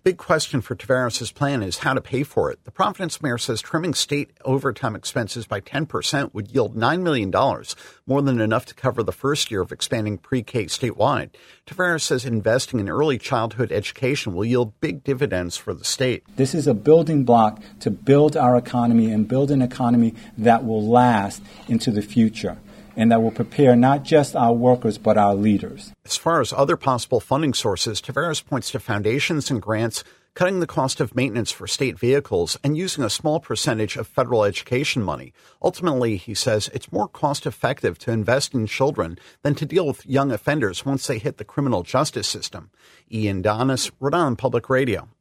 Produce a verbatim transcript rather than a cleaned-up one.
The big question for Taveras' plan is how to pay for it. The Providence mayor says trimming state overtime expenses by ten percent would yield nine million dollars, more than enough to cover the first year of expanding pre-K statewide. Taveras says investing in early childhood education will yield big dividends for the state. This is a building block to build our economy and build an economy that will last into the future, and that will prepare not just our workers, but our leaders. As far as other possible funding sources, Taveras points to foundations and grants, cutting the cost of maintenance for state vehicles, and using a small percentage of federal education money. Ultimately, he says, it's more cost-effective to invest in children than to deal with young offenders once they hit the criminal justice system. Ian Donis, Rhode Island Public Radio.